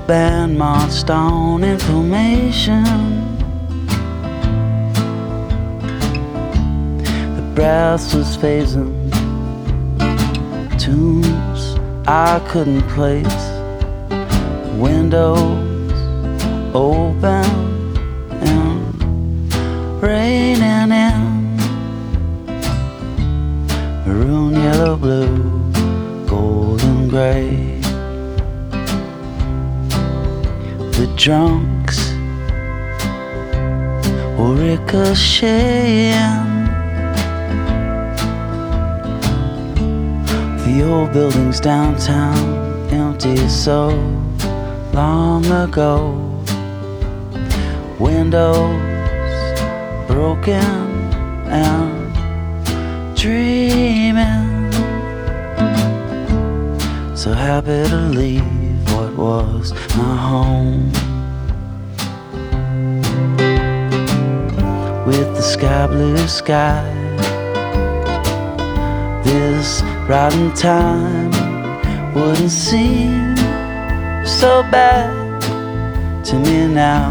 band marched on in formation. The brass was phasing tunes I couldn't place. Windows open and raining in. Maroon, yellow, blue, gold and gray. The drunks were ricocheting. The old buildings downtown, empty so long ago. Windows broken and dreaming. So happy to leave what was my home. With the sky blue sky, this rotten time wouldn't seem so bad to me now.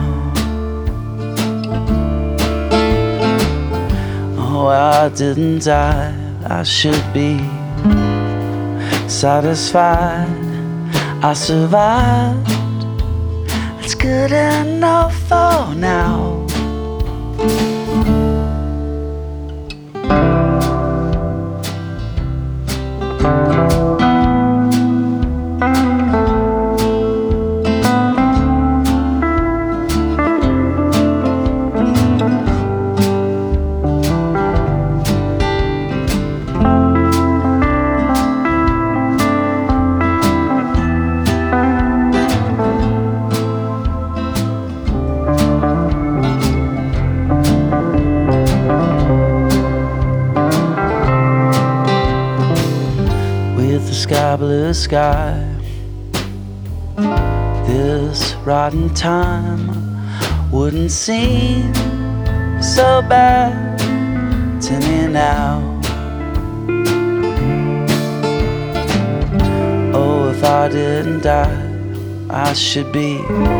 Oh, I didn't die, I should be satisfied. I survived, it's good enough for now. Sky blue sky, this rotten time wouldn't seem so bad to me now. Oh, if I didn't die, I should be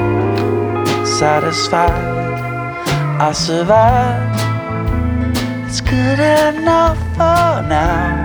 satisfied. I survived, it's good enough for now.